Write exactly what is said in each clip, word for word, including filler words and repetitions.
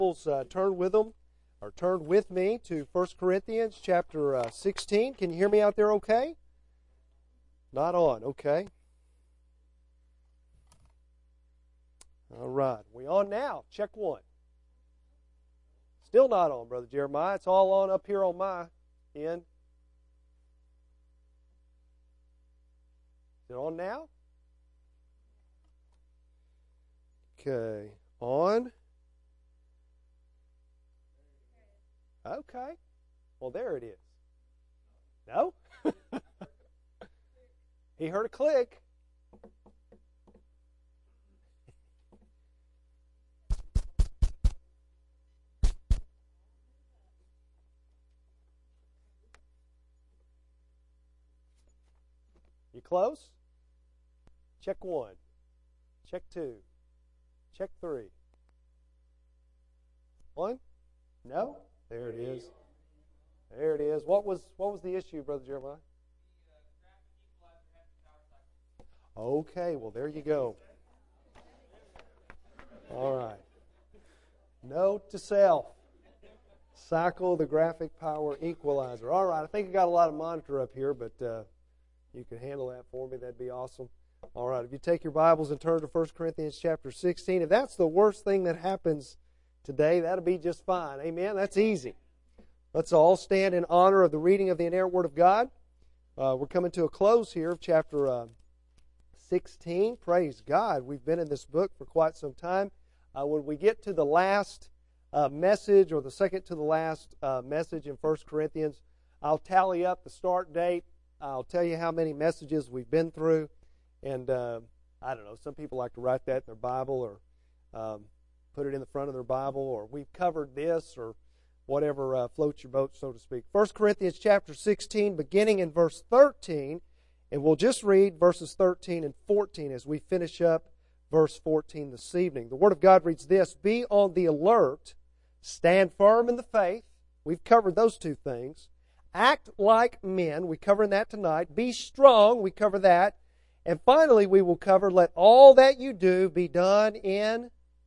Uh, turn with them, or turn with me to First Corinthians chapter uh, sixteen. Can you hear me out there okay? Not on, okay. All right, we on now. Check one. Still not on, Brother Jeremiah. It's all on up here on my end. Is it on now? Okay, on. Okay. Well, there it is. No? He heard a click. You close? Check one. Check two. Check three. One? No? There it is. There it is. What was what was the issue, Brother Jeremiah? Okay, well, there you go. All right. Note to self. Cycle the graphic power equalizer. All right, I think I got a lot of monitor up here, but uh, you can handle that for me. That'd be awesome. All right, if you take your Bibles and turn to First Corinthians chapter sixteen, if that's the worst thing that happens today, that'll be just fine. Amen? That's easy. Let's all stand in honor of the reading of the inerrant Word of God. Uh, we're coming to a close here of chapter uh, sixteen. Praise God. We've been in this book for quite some time. Uh, when we get to the last uh, message, or the second to the last uh, message in First Corinthians, I'll tally up the start date. I'll tell you how many messages we've been through. And uh, I don't know, some people like to write that in their Bible, or um, put it in the front of their Bible, or we've covered this, or whatever uh, floats your boat, so to speak. First Corinthians chapter sixteen, beginning in verse thirteen, and we'll just read verses thirteen and fourteen as we finish up verse fourteen this evening. The Word of God reads this: Be on the alert, stand firm in the faith. We've covered those two things. Act like men. We're covering that tonight. Be strong. We cover that. And finally, we will cover, let all that you do be done in...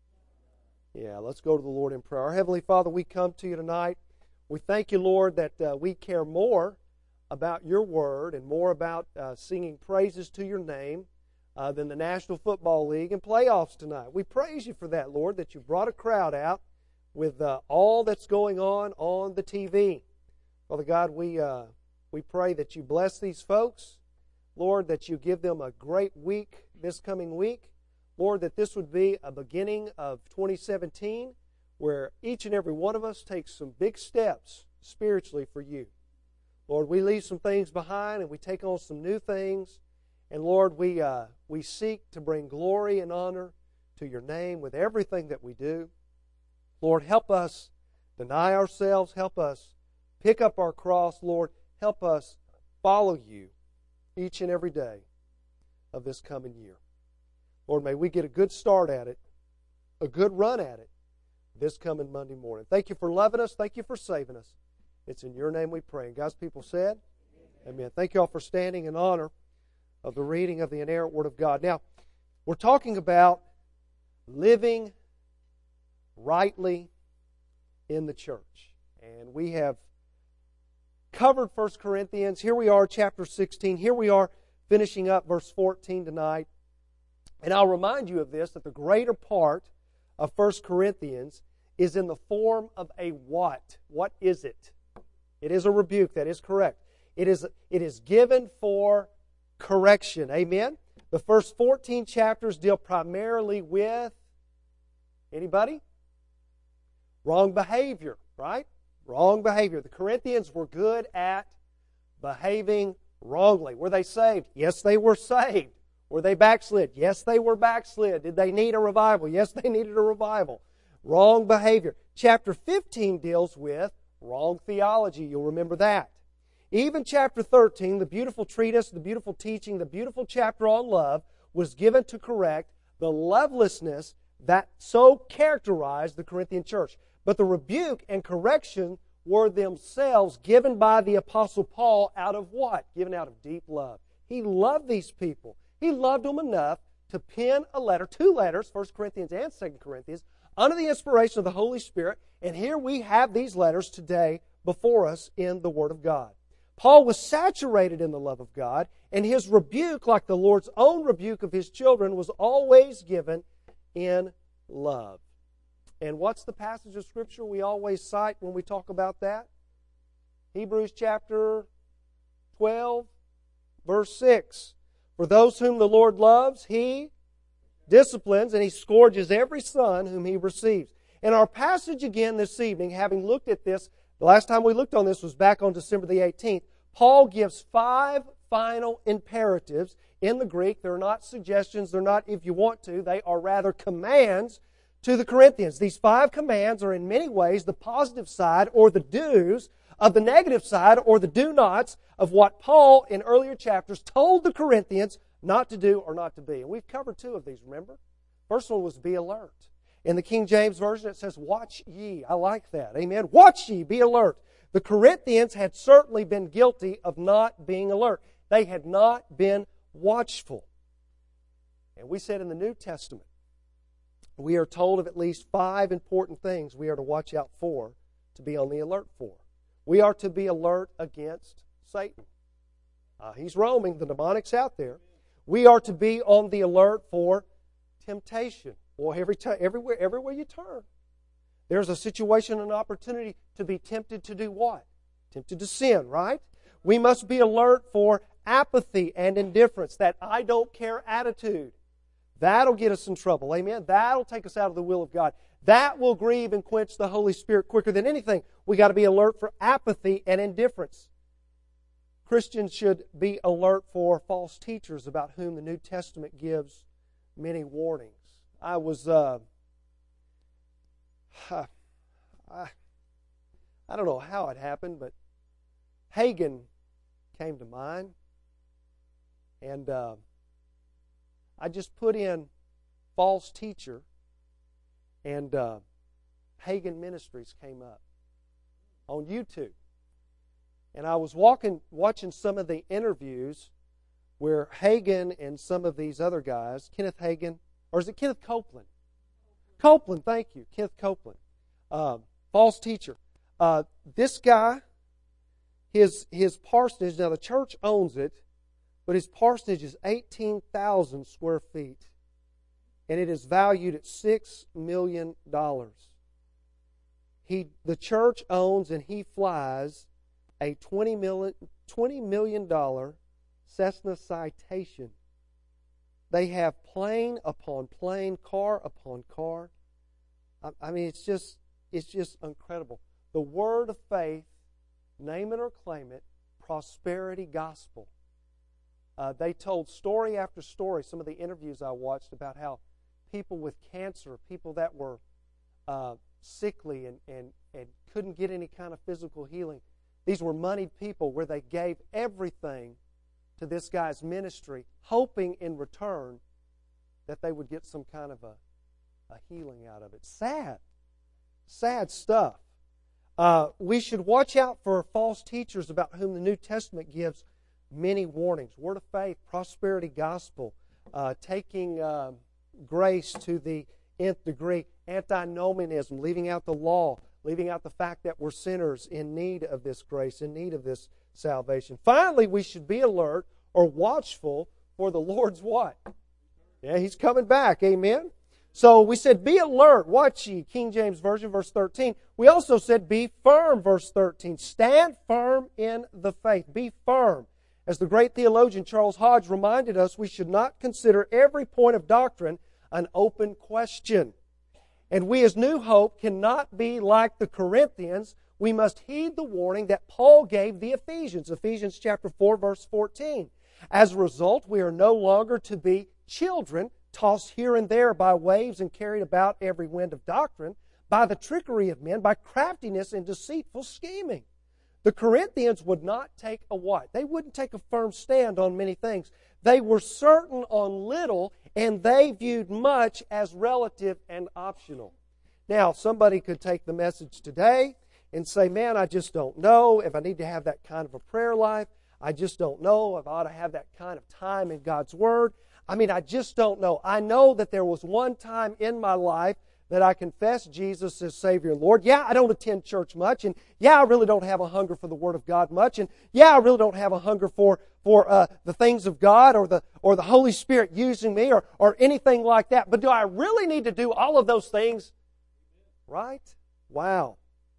Yeah, let's go to the Lord in prayer. Our Heavenly Father, we come to you tonight. We thank you, Lord, that uh, we care more about your word and more about uh, singing praises to your name uh, than the National Football League and playoffs tonight. We praise you for that, Lord, that you brought a crowd out with uh, all that's going on on the T V. Father God, we, uh, we pray that you bless these folks. Lord, that you give them a great week this coming week. Lord, that this would be a beginning of twenty seventeen where each and every one of us takes some big steps spiritually for you. Lord, we leave some things behind and we take on some new things. And Lord, we, uh, we seek to bring glory and honor to your name with everything that we do. Lord, help us deny ourselves. Help us pick up our cross. Lord, help us follow you each and every day of this coming year. Lord, may we get a good start at it, a good run at it this coming Monday morning. Thank you for loving us. Thank you for saving us. It's in your name we pray. And God's people said, Amen. Amen. Thank you all for standing in honor of the reading of the inerrant Word of God. Now, we're talking about living rightly in the church. And we have covered First Corinthians. Here we are, chapter sixteen. Here we are, finishing up verse fourteen tonight. And I'll remind you of this, that the greater part of First Corinthians is in the form of a what? What is it? It is a rebuke. That is correct. It is, it is given for correction. Amen? The first fourteen chapters deal primarily with, anybody? Wrong behavior, right? Wrong behavior. The Corinthians were good at behaving wrongly. Were they saved? Yes, they were saved. Were they backslid? Yes, they were backslid. Did they need a revival? Yes, they needed a revival. Wrong behavior. Chapter fifteen deals with wrong theology. You'll remember that. Even chapter thirteen, the beautiful treatise, the beautiful teaching, the beautiful chapter on love, was given to correct the lovelessness that so characterized the Corinthian church. But the rebuke and correction were themselves given by the Apostle Paul out of what? Given out of deep love. He loved these people. He loved them enough to pen a letter, two letters, First Corinthians and Second Corinthians, under the inspiration of the Holy Spirit, and here we have these letters today before us in the Word of God. Paul was saturated in the love of God, and his rebuke, like the Lord's own rebuke of His children, was always given in love. And what's the passage of Scripture we always cite when we talk about that? Hebrews chapter twelve, verse six. For those whom the Lord loves, He disciplines, and He scourges every son whom He receives. In our passage again this evening, having looked at this, the last time we looked on this was back on December the eighteenth, Paul gives five final imperatives in the Greek. They're not suggestions, they're not if you want to, they are rather commands to the Corinthians. These five commands are in many ways the positive side or the do's of the negative side or the do-nots of what Paul in earlier chapters told the Corinthians not to do or not to be. And we've covered two of these, remember? First one was be alert. In the King James Version it says, watch ye. I like that. Amen. Watch ye, be alert. The Corinthians had certainly been guilty of not being alert. They had not been watchful. And we said in the New Testament, we are told of at least five important things we are to watch out for, to be on the alert for. We are to be alert against Satan. Uh, he's roaming. The demonic's out there. We are to be on the alert for temptation. Well, every time, everywhere, everywhere you turn, there's a situation, an opportunity to be tempted to do what? Tempted to sin, right? We must be alert for apathy and indifference, that I don't care attitude. That'll get us in trouble. Amen? That'll take us out of the will of God. That will grieve and quench the Holy Spirit quicker than anything. We got to be alert for apathy and indifference. Christians should be alert for false teachers about whom the New Testament gives many warnings. I was, uh, I, I don't know how it happened, but Hagin came to mind. And uh, I just put in false teacher, and uh, Hagin Ministries came up on YouTube. And I was walking, watching some of the interviews where Hagin and some of these other guys, Kenneth Hagin, or is it Kenneth Copeland? Copeland, thank you, Kenneth Copeland, uh, false teacher. Uh, this guy, his his parsonage, now the church owns it, but his parsonage is eighteen thousand square feet, and it is valued at six million dollars. He, the church owns and he flies a twenty million dollars Cessna Citation. They have plane upon plane, car upon car. I, I mean, it's just it's just incredible. The word of faith, name it or claim it, prosperity gospel. Uh, they told story after story, some of the interviews I watched, about how people with cancer, people that were uh, sickly and, and, and couldn't get any kind of physical healing, these were moneyed people where they gave everything to this guy's ministry, hoping in return that they would get some kind of a, a healing out of it. Sad. Sad stuff. Uh, we should watch out for false teachers about whom the New Testament gives many warnings. Word of faith, prosperity gospel, uh, taking uh, grace to the nth degree, antinomianism, leaving out the law, leaving out the fact that we're sinners in need of this grace, in need of this salvation. Finally, we should be alert or watchful for the Lord's what? Yeah, He's coming back. Amen? So we said, be alert, watch ye, King James Version, verse thirteen. We also said, be firm, verse thirteen. Stand firm in the faith. Be firm. As the great theologian Charles Hodge reminded us, we should not consider every point of doctrine an open question. And we as New Hope cannot be like the Corinthians. We must heed the warning that Paul gave the Ephesians. Ephesians chapter four, verse fourteen. As a result, we are no longer to be children, tossed here and there by waves and carried about every wind of doctrine, by the trickery of men, by craftiness and deceitful scheming. The Corinthians would not take a what? They wouldn't take a firm stand on many things. They were certain on little, and they viewed much as relative and optional. Now, somebody could take the message today and say, man, I just don't know if I need to have that kind of a prayer life. I just don't know if I ought to have that kind of time in God's Word. I mean, I just don't know. I know that there was one time in my life that I confess Jesus as Savior and Lord. Yeah, I don't attend church much, and yeah, I really don't have a hunger for the Word of God much, and yeah, I really don't have a hunger for for uh, the things of God or the or the Holy Spirit using me or or anything like that. But do I really need to do all of those things? Right? Wow.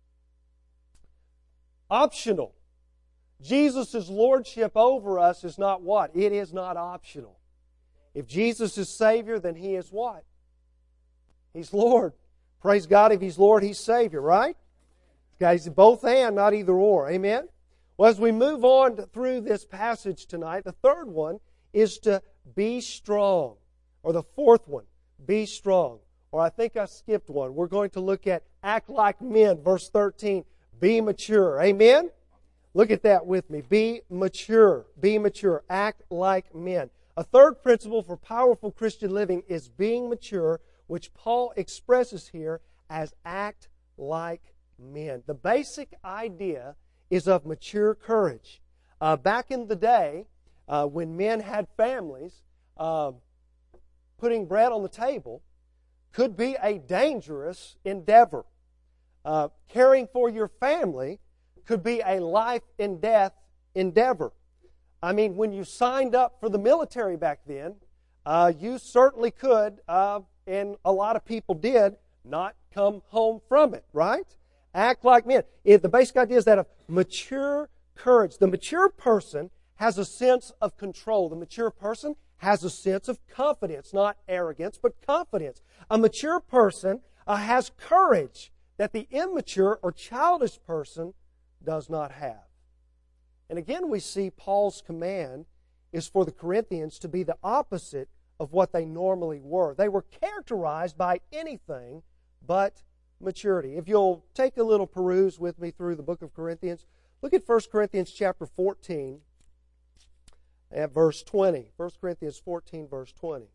Optional. Jesus' lordship over us is not what? It is not optional. If Jesus is Savior, then He is what? He's Lord. Praise God, if He's Lord, He's Savior, right? Guys, both and, not either or. Amen? Well, as we move on through this passage tonight, the third one is to be strong. Or the fourth one, be strong. Or I think I skipped one. We're going to look at act like men, verse thirteen. Be mature. Amen? Look at that with me. Be mature. Be mature. Act like men. A third principle for powerful Christian living is being mature, which Paul expresses here as act like men. The basic idea is of mature courage. Uh, back in the day, uh, when men had families, uh, putting bread on the table could be a dangerous endeavor. Uh, caring for your family could be a life and death endeavor. I mean, when you signed up for the military back then, uh, you certainly could, uh, and a lot of people did, not come home from it, right? Act like men. If the basic idea is that of mature courage. The mature person has a sense of control. The mature person has a sense of confidence, not arrogance, but confidence. A mature person uh, has courage that the immature or childish person does not have. And again, we see Paul's command is for the Corinthians to be the opposite of what they normally were. They were characterized by anything but maturity. If you'll take a little peruse with me through the book of Corinthians, look at First Corinthians chapter fourteen at verse twenty. First Corinthians fourteen, verse twenty.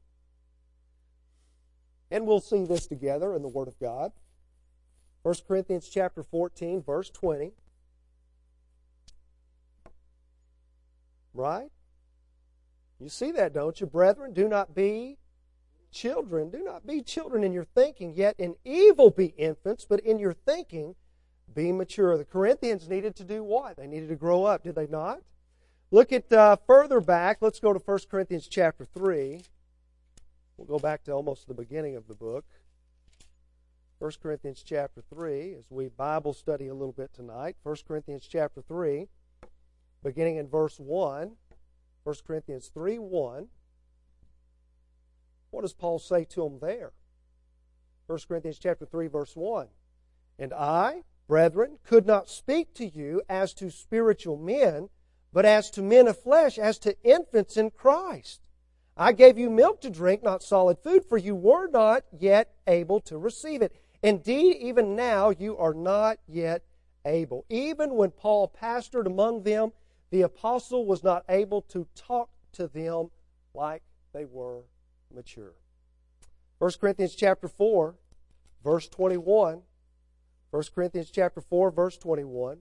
And we'll see this together in the Word of God. First Corinthians chapter fourteen, verse twenty. Right? You see that, don't you? Brethren, do not be children. Do not be children in your thinking, yet in evil be infants, but in your thinking be mature. The Corinthians needed to do what? They needed to grow up, did they not? Look at uh, further back. Let's go to First Corinthians chapter three. We'll go back to almost the beginning of the book. First Corinthians chapter three, as we Bible study a little bit tonight. First Corinthians chapter three, beginning in verse one. First Corinthians three, one. What does Paul say to them there? First Corinthians chapter three, verse one. And I, brethren, could not speak to you as to spiritual men, but as to men of flesh, as to infants in Christ. I gave you milk to drink, not solid food, for you were not yet able to receive it. Indeed, even now you are not yet able. Even when Paul pastored among them, the apostle was not able to talk to them like they were mature. First Corinthians chapter four, verse twenty-one. First Corinthians chapter four, verse twenty-one.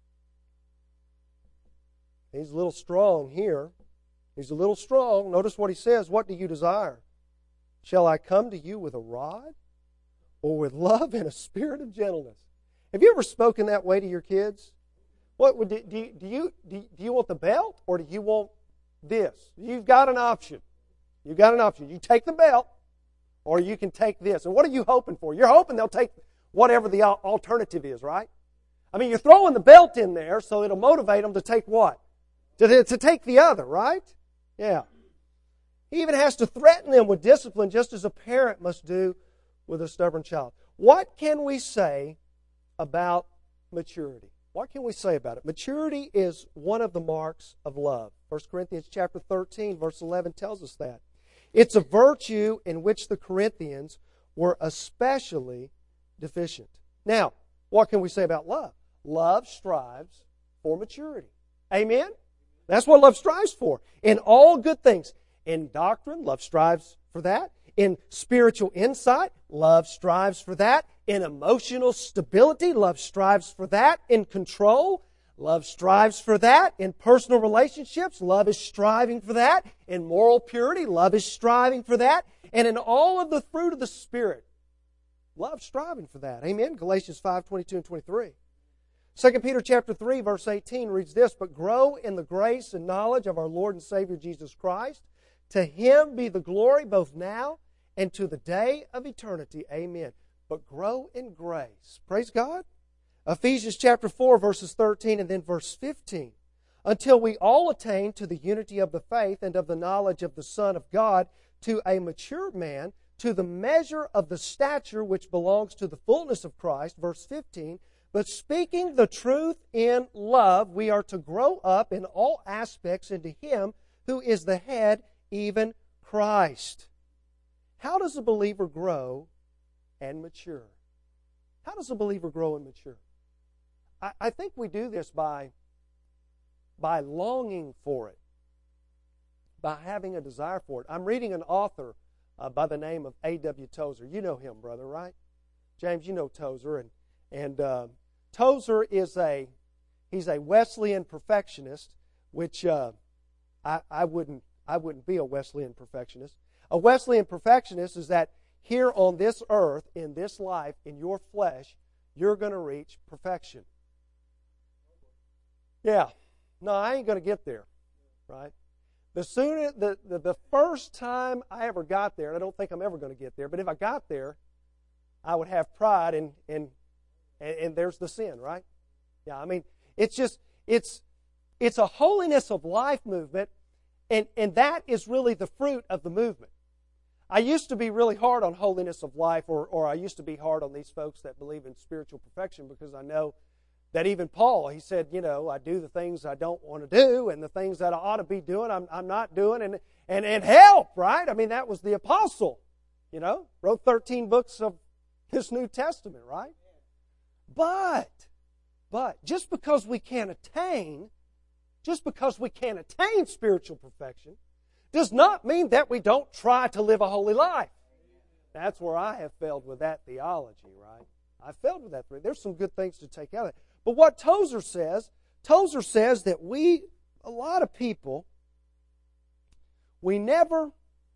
He's a little strong here. He's a little strong. Notice what he says. What do you desire? Shall I come to you with a rod, or with love and a spirit of gentleness? Have you ever spoken that way to your kids? What would do you do you do you want the belt, or do you want this? You've got an option. You've got an option. You take the belt, or you can take this. And what are you hoping for? You're hoping they'll take whatever the alternative is, right? I mean, you're throwing the belt in there so it'll motivate them to take what? To, to take the other, right? Yeah. He even has to threaten them with discipline, just as a parent must do with a stubborn child. What can we say about maturity? What can we say about it? Maturity is one of the marks of love. First Corinthians chapter thirteen, verse eleven tells us that. It's a virtue in which the Corinthians were especially deficient. Now, what can we say about love? Love strives for maturity. Amen? That's what love strives for. In all good things. In doctrine, love strives for that. In spiritual insight, love strives for that. In emotional stability, love strives for that. In control, love strives for that. In personal relationships, love is striving for that. In moral purity, love is striving for that. And in all of the fruit of the Spirit, love striving for that. Amen? Galatians five, twenty-two and twenty-three. Second Peter chapter three, verse eighteen reads this, "But grow in the grace and knowledge of our Lord and Savior Jesus Christ. To Him be the glory both now and to the day of eternity." Amen. But grow in grace. Praise God. Ephesians chapter four, verses thirteen and then verse fifteen. "Until we all attain to the unity of the faith and of the knowledge of the Son of God, to a mature man, to the measure of the stature which belongs to the fullness of Christ." Verse fifteen. "But speaking the truth in love, we are to grow up in all aspects into Him who is the head, even Christ." How does a believer grow and mature? How does a believer grow and mature? I, I think we do this by, by longing for it, by having a desire for it. I'm reading an author uh, by the name of A W Tozer. You know him, brother, right? James, you know Tozer. And, and uh, Tozer is a, he's a Wesleyan perfectionist, which uh, I, I wouldn't I wouldn't be a Wesleyan perfectionist. A Wesleyan perfectionist is that here on this earth, in this life, in your flesh, you're going to reach perfection. Yeah. No, I ain't going to get there, right? The sooner, the, the, the first time I ever got there, and I don't think I'm ever going to get there, but if I got there, I would have pride, and, and, and, and there's the sin, right? Yeah, I mean, it's just, it's, it's a holiness of life movement. And, and that is really the fruit of the movement. I used to be really hard on holiness of life, or, or I used to be hard on these folks that believe in spiritual perfection, because I know that even Paul, he said, you know, I do the things I don't want to do, and the things that I ought to be doing, I'm, I'm not doing, and, and, and help, right? I mean, that was the apostle, you know, wrote thirteen books of this New Testament, right? But, but, just because we can't attain Just because we can't attain spiritual perfection does not mean that we don't try to live a holy life. That's where I have failed with that theology, right? I failed with that. There's some good things to take out of it. But what Tozer says, Tozer says that we, a lot of people, we never,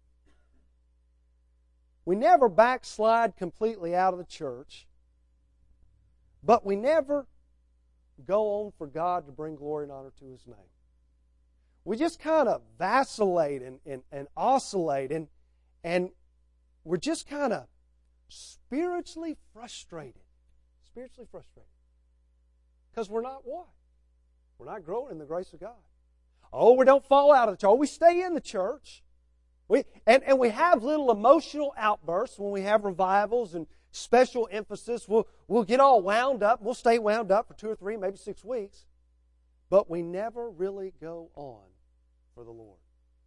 we never backslide completely out of the church, but we never go on for God to bring glory and honor to His name. We just kind of vacillate and, and, and oscillate, and, and we're just kind of spiritually frustrated. Spiritually frustrated. Because we're not what? We're not growing in the grace of God. Oh, we don't fall out of the church. Oh, we stay in the church. We, and, and we have little emotional outbursts when we have revivals and special emphasis. We'll, we'll get all wound up. We'll stay wound up for two or three, maybe six weeks. But we never really go on for the Lord.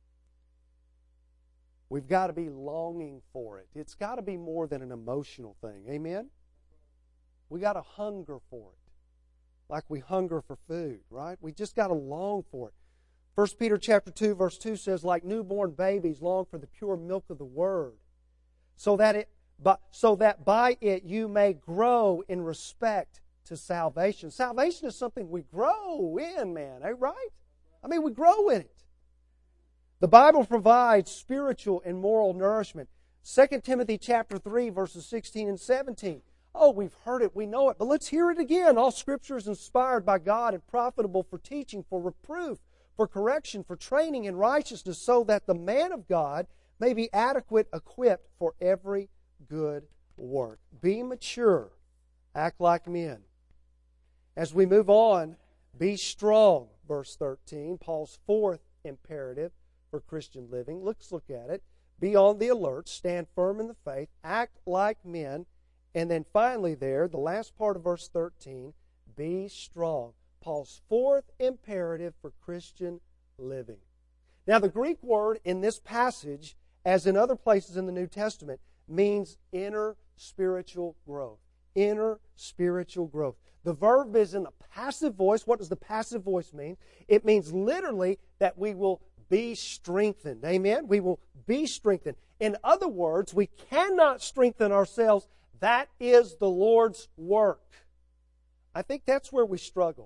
We've got to be longing for it. It's got to be more than an emotional thing. Amen? We got to hunger for it. Like we hunger for food, right? We just got to long for it. First Peter chapter two, verse two says, "Like newborn babies long for the pure milk of the Word, so that it But so that by it you may grow in respect to salvation." Salvation is something we grow in, man, eh, right? I mean, we grow in it. The Bible provides spiritual and moral nourishment. Second Timothy chapter three, verses sixteen and seventeen. Oh, we've heard it, we know it, but let's hear it again. "All Scripture is inspired by God and profitable for teaching, for reproof, for correction, for training in righteousness, so that the man of God may be adequate, equipped for every good work." Be mature. Act like men. As we move on, be strong. Verse thirteen, Paul's fourth imperative for Christian living. Let's look at it. Be on the alert. Stand firm in the faith. Act like men. And then finally there, the last part of verse thirteen, be strong. Paul's fourth imperative for Christian living. Now, the Greek word in this passage, as in other places in the New Testament, means inner spiritual growth. Inner spiritual growth. The verb is in the passive voice. What does the passive voice mean? It means literally that we will be strengthened. Amen? We will be strengthened. In other words, we cannot strengthen ourselves. That is the Lord's work. I think that's where we struggle.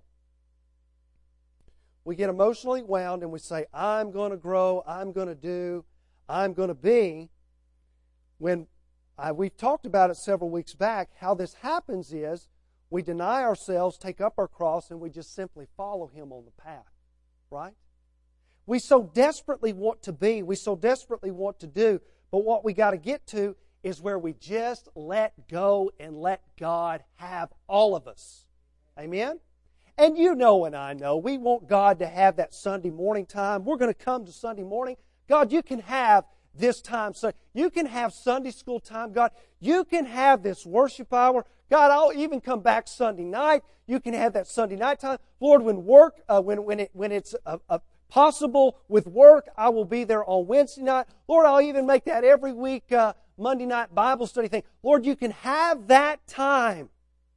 We get emotionally wound and we say, I'm going to grow, I'm going to do, I'm going to be, when I, we've talked about it several weeks back. How this happens is we deny ourselves, take up our cross, and we just simply follow Him on the path. Right? We so desperately want to be, we so desperately want to do, but what we got to get to is where we just let go and let God have all of us. Amen? And you know and I know, we want God to have that Sunday morning time. We're going to come to Sunday morning. God, you can have this time. So you can have Sunday school time, God. You can have this worship hour. God, I'll even come back Sunday night. You can have that Sunday night time. Lord, when work, uh, when when it when it's uh, uh, possible with work, I will be there on Wednesday night. Lord, I'll even make that every week uh, Monday night Bible study thing. Lord, you can have that time.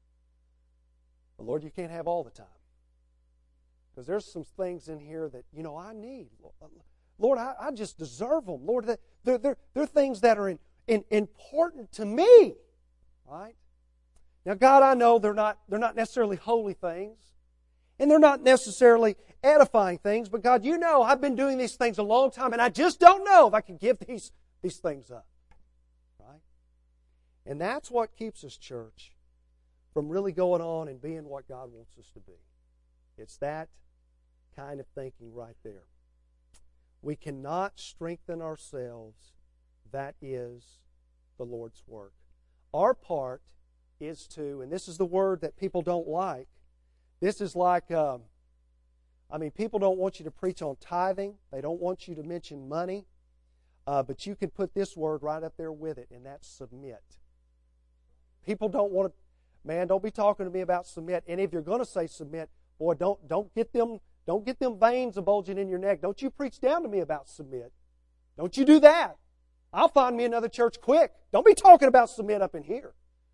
But Lord, you can't have all the time. Because there's some things in here that, you know, I need. Lord, I, I just deserve them. Lord, they're, they're, they're things that are in, in, important to me. Right? Now, God, I know they're not, they're not necessarily holy things. And they're not necessarily edifying things. But God, you know I've been doing these things a long time. And I just don't know if I can give these, these things up. Right? And that's what keeps us, church, from really going on and being what God wants us to be. It's that kind of thinking right there. We cannot strengthen ourselves. That is the Lord's work. Our part is to, and this is the word that people don't like, this is like, um, I mean, people don't want you to preach on tithing. They don't want you to mention money. Uh, but you can put this word right up there with it, and that's submit. People don't want to, man, don't be talking to me about submit. And if you're going to say submit, boy, don't don't get them don't get them veins a bulging in your neck. Don't you preach down to me about submit. Don't you do that. I'll find me another church quick. Don't be talking about submit up in here.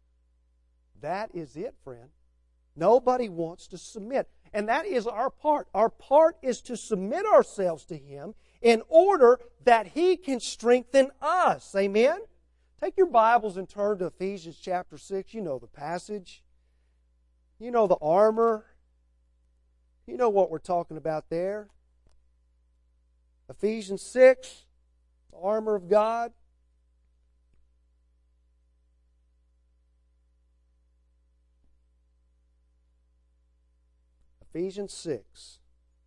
That is it, friend. Nobody wants to submit. And that is our part. Our part is to submit ourselves to Him in order that He can strengthen us. Amen? Take your Bibles and turn to Ephesians chapter six. You know the passage. You know the armor. You know what we're talking about there. Ephesians six, the armor of God. Ephesians six.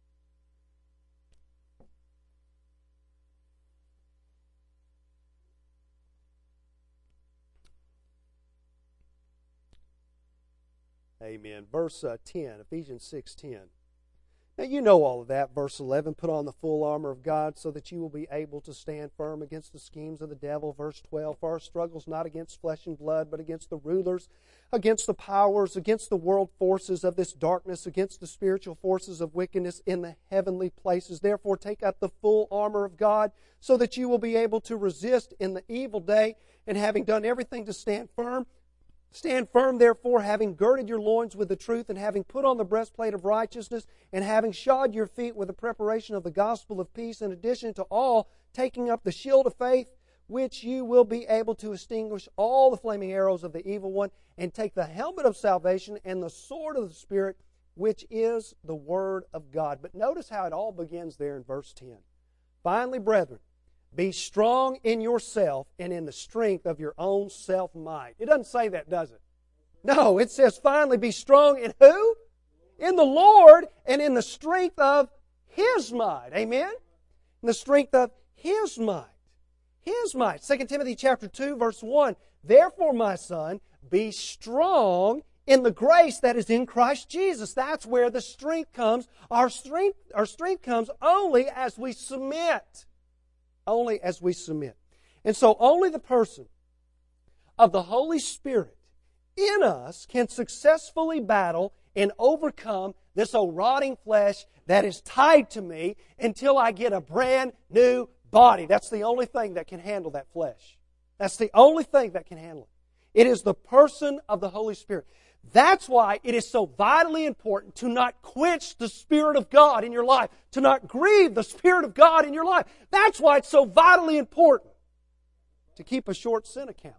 Amen. Verse uh, ten, Ephesians six ten. Now you know all of that. Verse eleven, put on the full armor of God so that you will be able to stand firm against the schemes of the devil. Verse twelve, for our struggle's not against flesh and blood, but against the rulers, against the powers, against the world forces of this darkness, against the spiritual forces of wickedness in the heavenly places. Therefore take up the full armor of God so that you will be able to resist in the evil day, and having done everything to stand firm, stand firm, therefore, having girded your loins with the truth, and having put on the breastplate of righteousness, and having shod your feet with the preparation of the gospel of peace, in addition to all, taking up the shield of faith, which you will be able to extinguish all the flaming arrows of the evil one, and take the helmet of salvation and the sword of the Spirit, which is the Word of God. But notice how it all begins there in verse ten. Finally, brethren, be strong in yourself and in the strength of your own self-might. It doesn't say that, does it? No, it says finally be strong in who? In the Lord and in the strength of His might. Amen? In the strength of His might. His might. Second Timothy chapter two, verse one. Therefore, my son, be strong in the grace that is in Christ Jesus. That's where the strength comes. Our strength, our strength comes only as we submit. Only as we submit. And so only the person of the Holy Spirit in us can successfully battle and overcome this old rotting flesh that is tied to me until I get a brand new body. That's the only thing that can handle that flesh. That's the only thing that can handle it. It is the person of the Holy Spirit. That's why it is so vitally important to not quench the Spirit of God in your life, to not grieve the Spirit of God in your life. That's why it's so vitally important to keep a short sin account,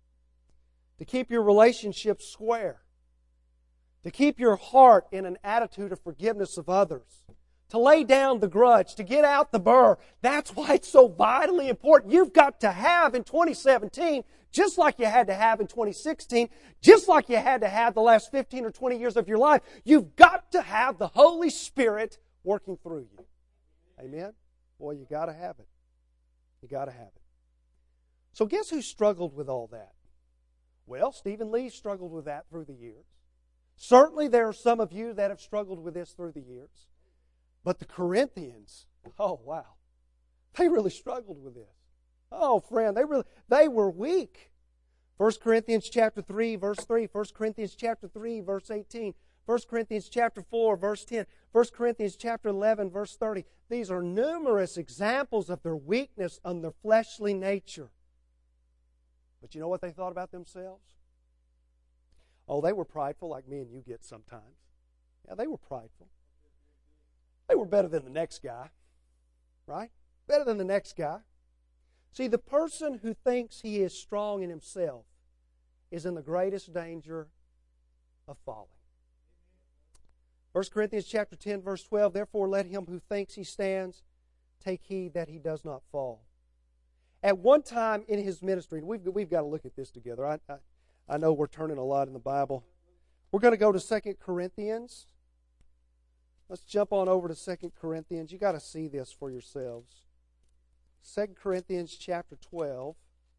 to keep your relationships square, to keep your heart in an attitude of forgiveness of others, to lay down the grudge, to get out the burr. That's why it's so vitally important. You've got to have in twenty seventeen just like you had to have in twenty sixteen, just like you had to have the last fifteen or twenty years of your life. You've got to have the Holy Spirit working through you. Amen? Boy, you got to have it. You got to have it. So guess who struggled with all that? Well, Stephen Lee struggled with that through the years. Certainly there are some of you that have struggled with this through the years. But the Corinthians, oh wow, they really struggled with this. Oh friend, they really they were weak. First Corinthians chapter three, verse three, First Corinthians chapter three, verse eighteen, First Corinthians chapter four, verse ten, First Corinthians chapter eleven, verse thirty. These are numerous examples of their weakness on their fleshly nature. But you know what they thought about themselves? Oh, they were prideful like me and you get sometimes. Yeah, they were prideful. They were better than the next guy, right? Better than the next guy. See, the person who thinks he is strong in himself is in the greatest danger of falling. First Corinthians chapter ten, verse twelve, therefore let him who thinks he stands take heed that he does not fall. At one time in his ministry, and we've, we've got to look at this together. I, I, I know we're turning a lot in the Bible. We're going to go to Second Corinthians. Let's jump on over to Second Corinthians. You've got to see this for yourselves. Second Corinthians chapter twelve.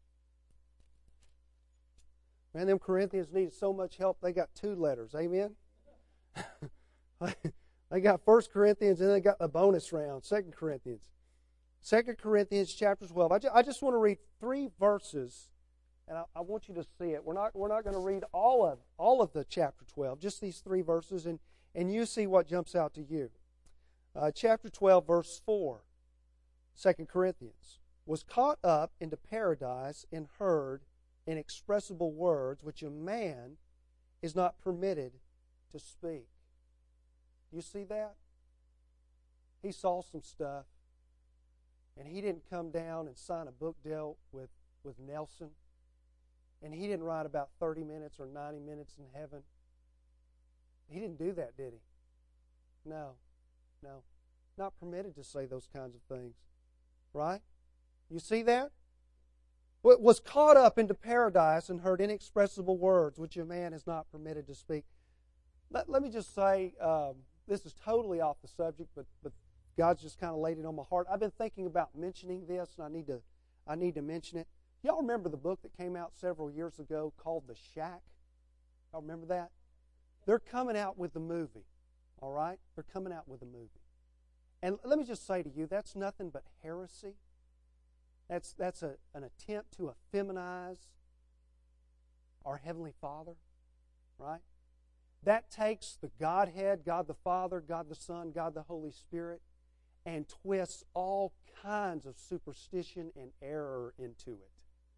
Man, them Corinthians needed so much help, they got two letters. Amen? They got First Corinthians and they got a bonus round, Second Corinthians. Second Corinthians chapter twelve. I just, I just want to read three verses, and I, I want you to see it. We're not, we're not going to read all of all of the chapter twelve, just these three verses, and, and you see what jumps out to you. Uh, chapter twelve, verse four, Second Corinthians. Was caught up into paradise and heard inexpressible words which a man is not permitted to speak. You see that? He saw some stuff, and he didn't come down and sign a book deal with, with Nelson, and he didn't write about thirty minutes or ninety minutes in heaven. He didn't do that, did he? No, no. Not permitted to say those kinds of things. Right? You see that? Was caught up into paradise and heard inexpressible words which a man is not permitted to speak. Let, let me just say, um, this is totally off the subject, but, but God's just kind of laid it on my heart. I've been thinking about mentioning this, and I need to I need to mention it. Y'all remember the book that came out several years ago called The Shack? Y'all remember that? They're coming out with the movie, all right? They're coming out with the movie. And let me just say to you, that's nothing but heresy. That's, that's a, an attempt to effeminize our Heavenly Father, right? That takes the Godhead, God the Father, God the Son, God the Holy Spirit, and twists all kinds of superstition and error into it.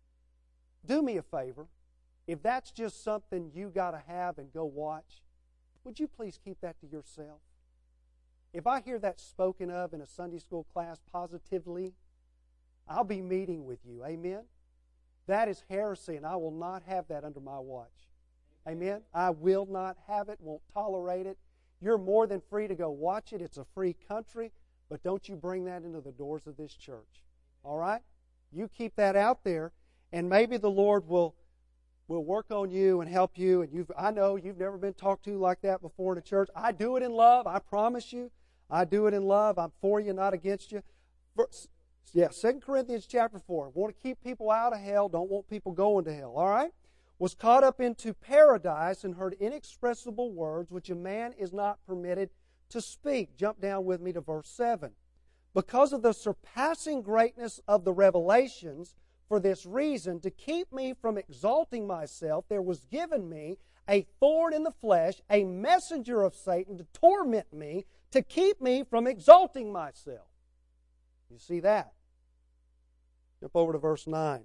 Do me a favor. If that's just something you got to have and go watch, would you please keep that to yourself? If I hear that spoken of in a Sunday school class positively, I'll be meeting with you. Amen? That is heresy, and I will not have that under my watch. Amen? I will not have it, won't tolerate it. You're more than free to go watch it. It's a free country, but don't you bring that into the doors of this church. All right? You keep that out there, and maybe the Lord will, will work on you and help you. And you've, I know you've never been talked to like that before in a church. I do it in love. I promise you. I do it in love. I'm for you, not against you. First, yeah, Second Corinthians chapter four. Want to keep people out of hell. Don't want people going to hell. All right? Was caught up into paradise and heard inexpressible words which a man is not permitted to speak. Jump down with me to verse seven. Because of the surpassing greatness of the revelations, for this reason, to keep me from exalting myself, there was given me a thorn in the flesh, a messenger of Satan to torment me, to keep me from exalting myself. You see that? Jump over to verse nine.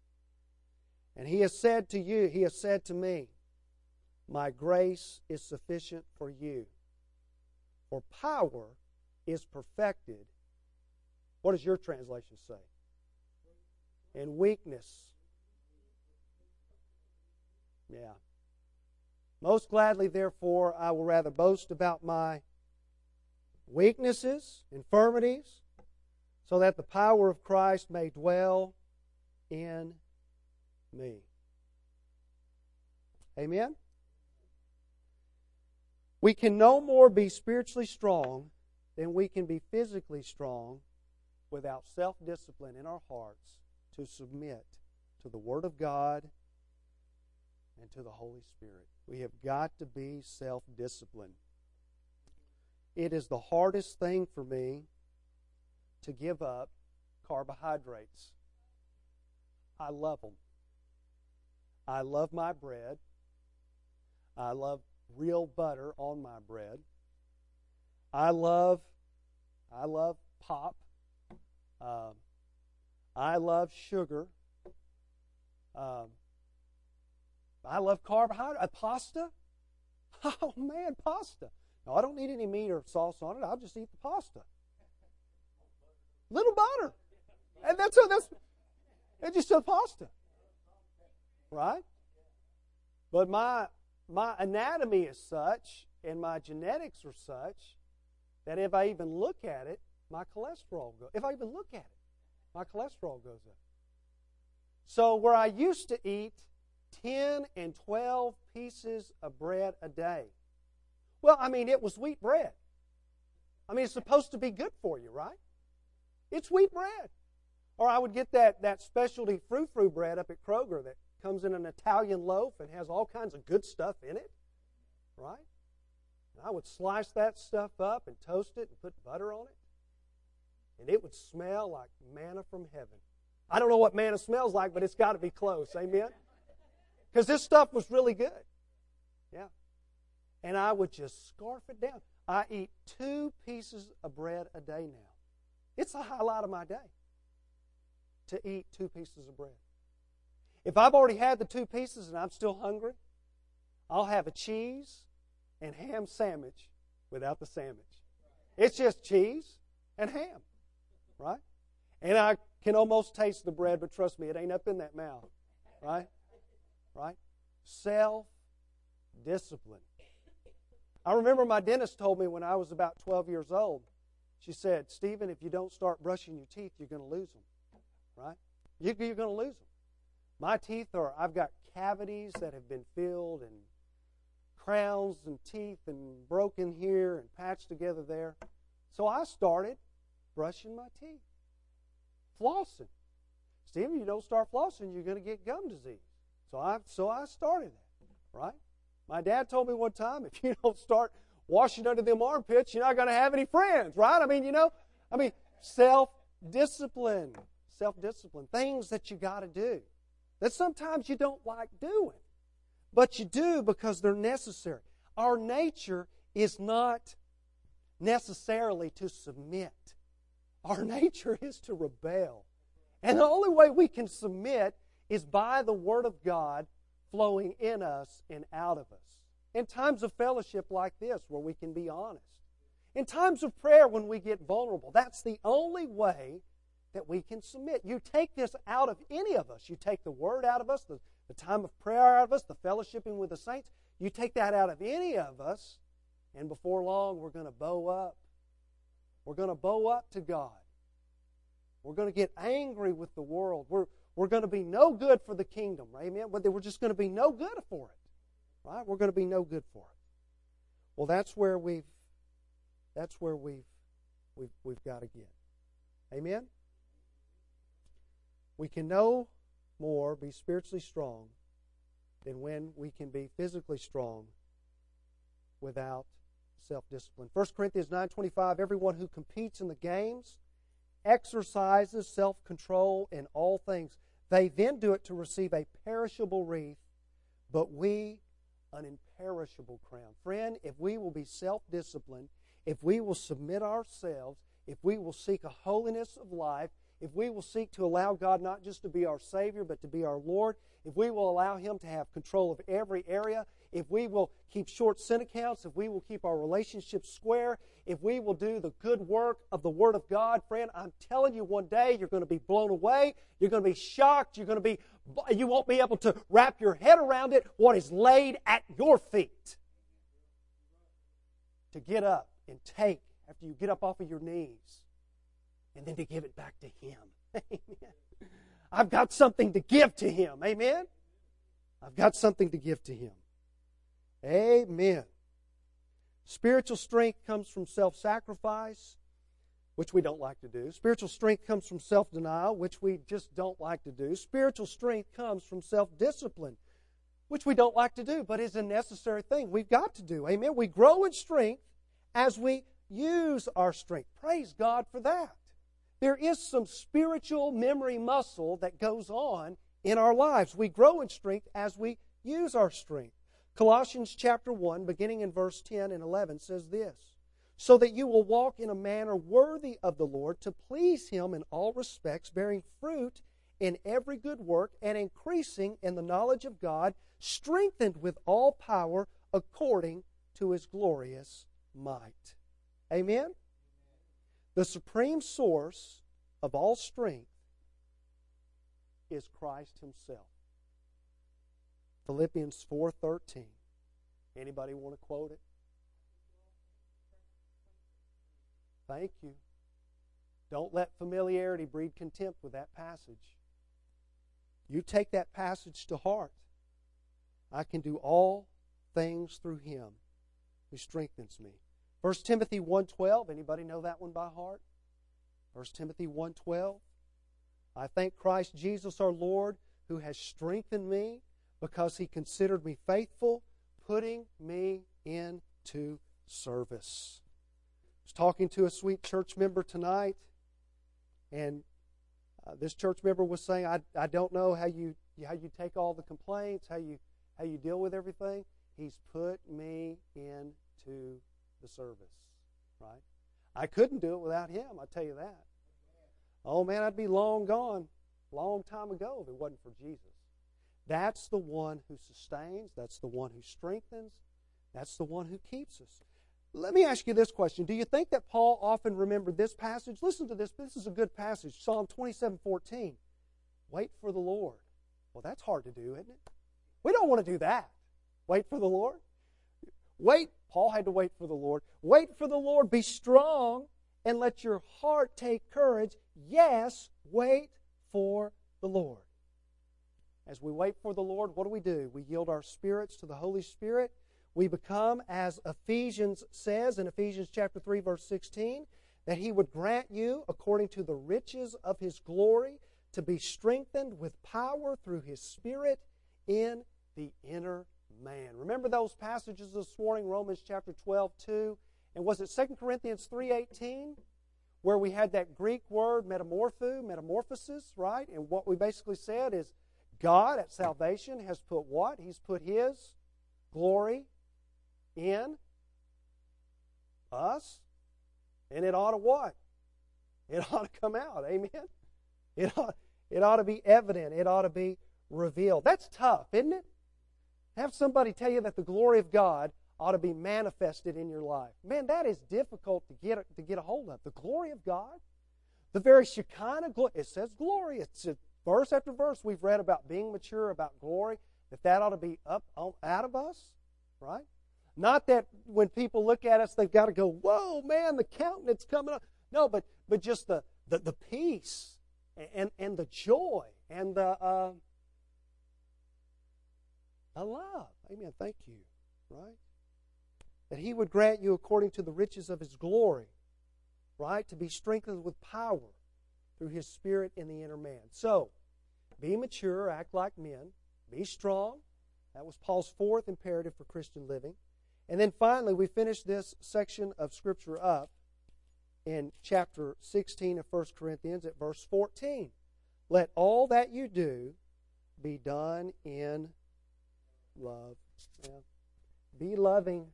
And he has said to you, he has said to me, my grace is sufficient for you, for power is perfected. What does your translation say? In weakness. Yeah. Most gladly, therefore, I will rather boast about my weaknesses, infirmities, so that the power of Christ may dwell in me. Amen? We can no more be spiritually strong than we can be physically strong without self-discipline in our hearts to submit to the Word of God and to the Holy Spirit. We have got to be self-disciplined. It is the hardest thing for me to give up carbohydrates. I love them. I love my bread. I love real butter on my bread. I love, I love pop. Um, I love sugar. Um, I love carbohydrate. Uh, pasta. Oh man, pasta. No, I don't need any meat or sauce on it. I'll just eat the pasta. Little butter, and that's that's. It's just a pasta, right? But my my anatomy is such, and my genetics are such, that if I even look at it, my cholesterol goes. If I even look at it, my cholesterol goes up. So where I used to eat ten and twelve pieces of bread a day, well, I mean, it was wheat bread. I mean, it's supposed to be good for you, right? It's wheat bread. Or I would get that, that specialty frou-frou bread up at Kroger that comes in an Italian loaf and has all kinds of good stuff in it, right? And I would slice that stuff up and toast it and put butter on it. And it would smell like manna from heaven. I don't know what manna smells like, but it's got to be close. Amen? Because this stuff was really good. Yeah. And I would just scarf it down. I eat two pieces of bread a day now. It's the highlight of my day to eat two pieces of bread. If I've already had the two pieces and I'm still hungry, I'll have a cheese and ham sandwich without the sandwich. It's just cheese and ham, right? And I can almost taste the bread, but trust me, it ain't up in that mouth, right? Right? Self-discipline. I remember my dentist told me when I was about twelve years old, she said, Stephen, if you don't start brushing your teeth, you're going to lose them, right? You're going to lose them. My teeth are, I've got cavities that have been filled and crowns and teeth and broken here and patched together there. So I started brushing my teeth, flossing. Stephen, you don't start flossing, you're going to get gum disease. So I, so I started that, right? My dad told me one time, if you don't start washing under them armpits, you're not going to have any friends, right? I mean, you know, I mean, self-discipline, self-discipline, things that you got to do that sometimes you don't like doing, but you do because they're necessary. Our nature is not necessarily to submit. Our nature is to rebel. And the only way we can submit is by the Word of God flowing in us and out of us. In times of fellowship like this where we can be honest. In times of prayer when we get vulnerable. That's the only way that we can submit. You take this out of any of us. You take the Word out of us, the, the time of prayer out of us, the fellowshipping with the saints. You take that out of any of us, and before long we're going to bow up. We're going to bow up to God. We're going to get angry with the world. We're, we're going to be no good for the kingdom. Amen? We're just going to be no good for it. Right? We're going to be no good for it. Well, that's where we've that's where we've we've we've got to get. Amen? We can no more be spiritually strong than when we can be physically strong without self-discipline. First Corinthians nine twenty-five, everyone who competes in the games exercises self-control in all things. They then do it to receive a perishable wreath, but we an imperishable crown. Friend, if we will be self-disciplined, if we will submit ourselves, if we will seek a holiness of life, if we will seek to allow God not just to be our Savior, but to be our Lord, if we will allow Him to have control of every area, if we will keep short sin accounts, if we will keep our relationships square, if we will do the good work of the Word of God, friend, I'm telling you, one day you're going to be blown away. You're going to be shocked. You're going to be, you won't be able to wrap your head around it, what is laid at your feet. To get up and take after you get up off of your knees, and then to give it back to Him. Amen. I've got something to give to Him. Amen? I've got something to give to Him. Amen. Spiritual strength comes from self-sacrifice, which we don't like to do. Spiritual strength comes from self-denial, which we just don't like to do. Spiritual strength comes from self-discipline, which we don't like to do, but is a necessary thing. We've got to do. Amen? We grow in strength as we use our strength. Praise God for that. There is some spiritual memory muscle that goes on in our lives. We grow in strength as we use our strength. Colossians chapter one, beginning in verse ten and eleven, says this, so that you will walk in a manner worthy of the Lord, to please Him in all respects, bearing fruit in every good work, and increasing in the knowledge of God, strengthened with all power according to His glorious might. Amen? The supreme source of all strength is Christ Himself. Philippians four thirteen. Anybody want to quote it? Thank you. Don't let familiarity breed contempt with that passage. You take that passage to heart. I can do all things through Him who strengthens me. First Timothy one twelve. Anybody know that one by heart? First Timothy one twelve. I thank Christ Jesus our Lord, who has strengthened me because He considered me faithful, putting me into service. I was talking to a sweet church member tonight, and uh, this church member was saying, I, I don't know how you how you take all the complaints, how you how you deal with everything. He's put me into the service, right? I couldn't do it without Him, I tell you that. Oh man, I'd be long gone, long time ago if it wasn't for Jesus. That's the one who sustains. That's the one who strengthens. That's the one who keeps us. Let me ask you this question. Do you think that Paul often remembered this passage? Listen to this. This is a good passage. Psalm twenty-seven fourteen. Wait for the Lord. Well, that's hard to do, isn't it? We don't want to do that. Wait for the Lord. Wait. Paul had to wait for the Lord. Wait for the Lord. Be strong and let your heart take courage. Yes, wait for the Lord. As we wait for the Lord, what do we do? We yield our spirits to the Holy Spirit. We become, as Ephesians says in Ephesians chapter three, verse sixteen, that He would grant you, according to the riches of His glory, to be strengthened with power through His Spirit in the inner man. Remember those passages this morning, Romans chapter twelve, two, and was it Second Corinthians three eighteen, where we had that Greek word metamorpho, metamorphosis, right? And what we basically said is, God at salvation has put what? He's put His glory in us. And it ought to what? It ought to come out. Amen? It ought, it ought to be evident. It ought to be revealed. That's tough, isn't it? Have somebody tell you that the glory of God ought to be manifested in your life. Man, that is difficult to get, to get a hold of. The glory of God. The very Shekinah glory. It says glory. It's a verse after verse we've read about being mature, about glory, that that ought to be up out of us, right? Not that when people look at us, they've got to go, whoa, man, the countenance coming up. No, but but just the, the, the peace and, and the joy and the, uh, the love. Amen. Thank you, right? That He would grant you according to the riches of His glory, right? To be strengthened with power through His Spirit in the inner man. So, be mature, act like men, be strong. That was Paul's fourth imperative for Christian living. And then finally, we finish this section of Scripture up in chapter sixteen of First Corinthians at verse fourteen. Let all that you do be done in love. Yeah. Be loving.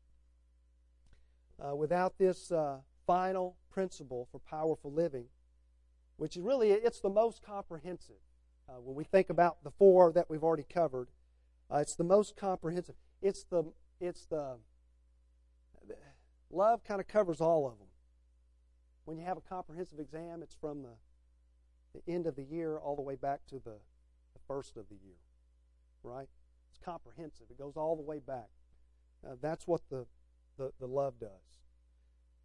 Uh, without this uh, final principle for powerful living, which is really, it's the most comprehensive. Uh, when we think about the four that we've already covered, uh, it's the most comprehensive. It's the, it's the, love kind of covers all of them. When you have a comprehensive exam, it's from the, the end of the year all the way back to the, the first of the year, right? It's comprehensive. It goes all the way back. Uh, that's what the, the, the love does.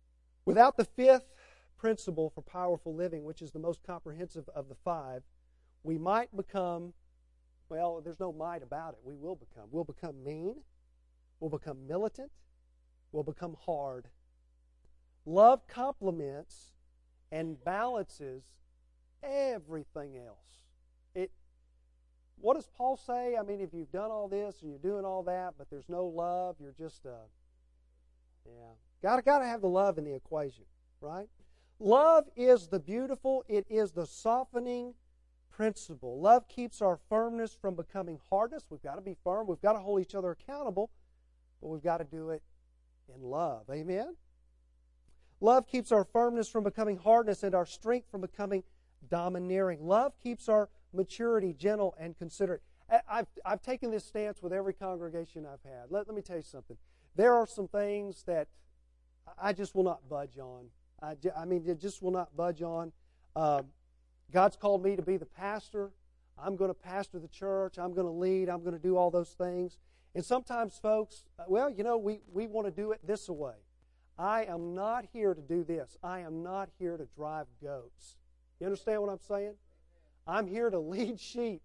Without the fifth principle for powerful living, which is the most comprehensive of the five, we might become, well, there's no might about it. We will become. We'll become mean. We'll become militant. We'll become hard. Love complements and balances everything else. It. What does Paul say? I mean, if you've done all this and you're doing all that, but there's no love, you're just, uh, yeah. Gotta, gotta have the love in the equation, right? Love is the beautiful, it is the softening principle. Love keeps our firmness from becoming hardness. We've got to be firm. We've got to hold each other accountable, but we've got to do it in love. Amen? Love keeps our firmness from becoming hardness and our strength from becoming domineering. Love keeps our maturity gentle and considerate. I've, I've taken this stance with every congregation I've had. Let, let me tell you something. There are some things that I just will not budge on. I, I mean, it just will not budge on. Um, God's called me to be the pastor. I'm going to pastor the church. I'm going to lead. I'm going to do all those things. And sometimes folks, well, you know, we, we want to do it this way. I am not here to do this. I am not here to drive goats. You understand what I'm saying? I'm here to lead sheep.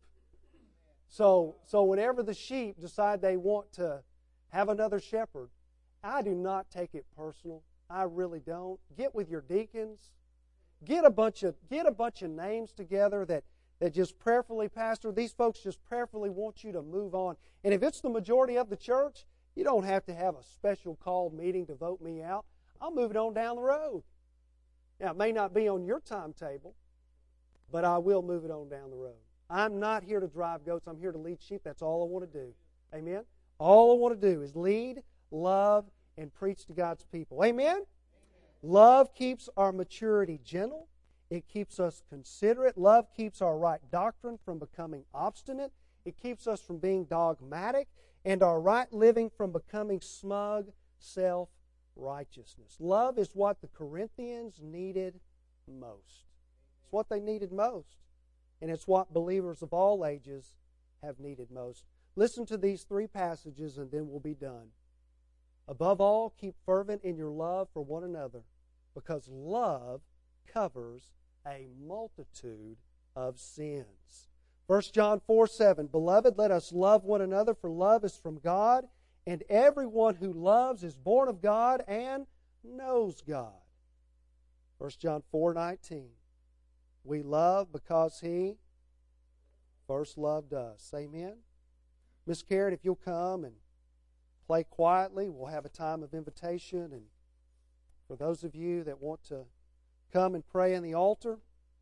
So, so whenever the sheep decide they want to have another shepherd, I do not take it personal. I really don't. Get with your deacons. Get a bunch of get a bunch of names together that, that just prayerfully, Pastor, these folks just prayerfully want you to move on. And if it's the majority of the church, you don't have to have a special called meeting to vote me out. I'll move it on down the road. Now, it may not be on your timetable, but I will move it on down the road. I'm not here to drive goats. I'm here to lead sheep. That's all I want to do. Amen? All I want to do is lead, love, and preach to God's people. Amen? Amen? Love keeps our maturity gentle. It keeps us considerate. Love keeps our right doctrine from becoming obstinate. It keeps us from being dogmatic, and our right living from becoming smug self-righteousness. Love is what the Corinthians needed most. It's what they needed most. And it's what believers of all ages have needed most. Listen to these three passages and then we'll be done. Above all, keep fervent in your love for one another, because love covers a multitude of sins. First John four seven, Beloved, let us love one another, for love is from God, and everyone who loves is born of God and knows God. First John four nineteen, we love because He first loved us. Amen? Miss Karen, if you'll come and play quietly, we'll have a time of invitation. And for those of you that want to come and pray in the altar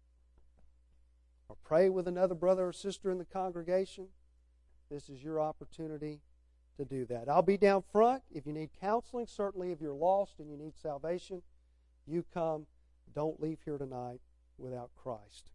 or pray with another brother or sister in the congregation, this is your opportunity to do that. I'll be down front. If you need counseling, certainly if you're lost and you need salvation, you come. Don't leave here tonight without Christ.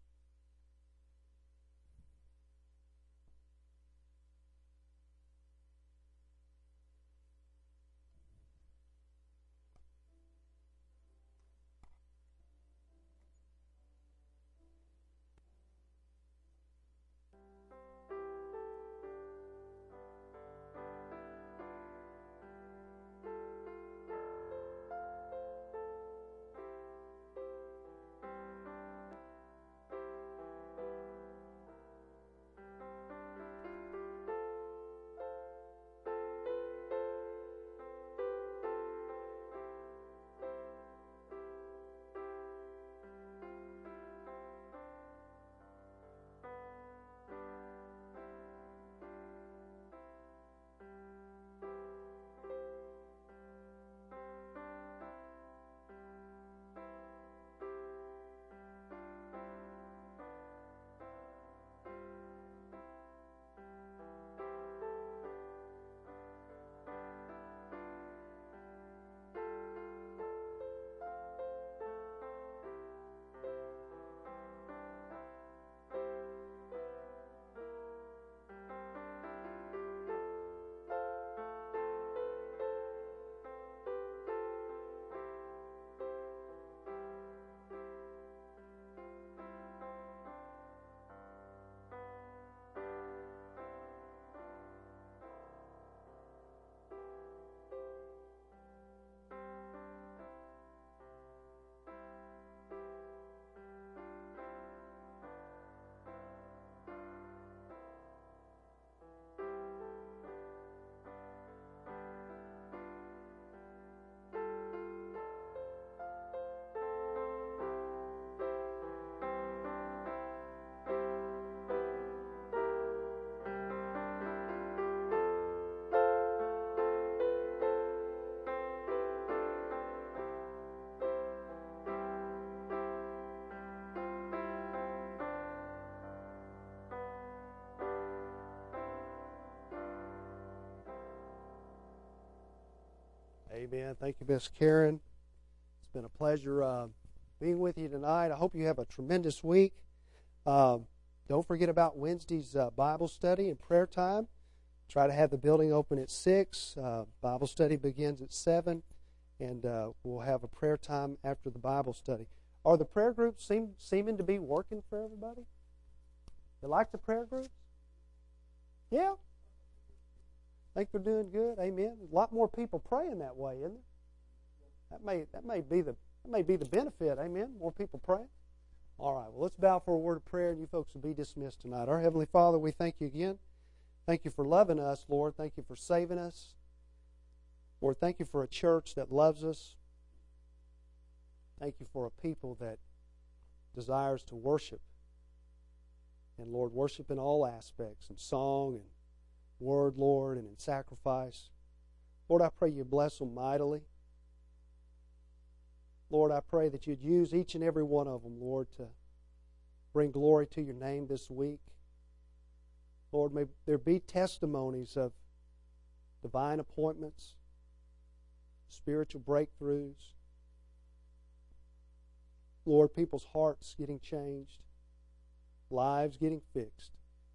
Amen. Thank you, Miss Karen. It's been a pleasure uh, being with you tonight. I hope you have a tremendous week. Um, don't forget about Wednesday's uh, Bible study and prayer time. Try to have the building open at six. Uh, Bible study begins at seven, and uh, we'll have a prayer time after the Bible study. Are the prayer groups seem, seeming to be working for everybody? You like the prayer groups? Yeah? Think they're doing good? Amen. A lot more people praying that way, isn't there? That may that may be the that may be the benefit. Amen. More people praying. All right. Well, let's bow for a word of prayer, and you folks will be dismissed tonight. Our Heavenly Father, we thank you again. Thank you for loving us, Lord. Thank you for saving us. Lord, thank you for a church that loves us. Thank you for a people that desires to worship. And Lord, worship in all aspects, in song and word, Lord, and in sacrifice. Lord, I pray you bless them mightily. Lord, I pray that you'd use each and every one of them, Lord, to bring glory to your name this week. Lord, may there be testimonies of divine appointments, spiritual breakthroughs. Lord, people's hearts getting changed, lives getting fixed.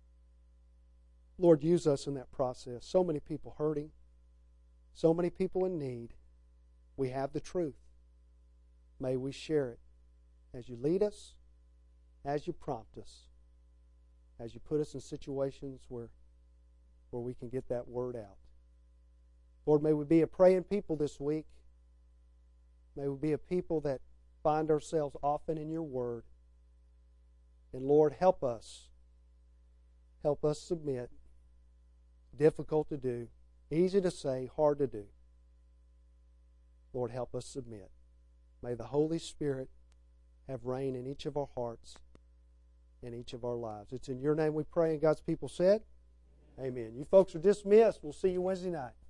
Lord, use us in that process. So many people hurting, so many people in need. We have the truth. May we share it as you lead us, as you prompt us, as you put us in situations where, where we can get that word out. Lord, may we be a praying people this week. May we be a people that find ourselves often in your word. And Lord, help us. Help us submit. Difficult to do, easy to say, hard to do. Lord, help us submit. May the Holy Spirit have reign in each of our hearts, in each of our lives. It's in your name we pray, and God's people said, amen. You folks are dismissed. We'll see you Wednesday night.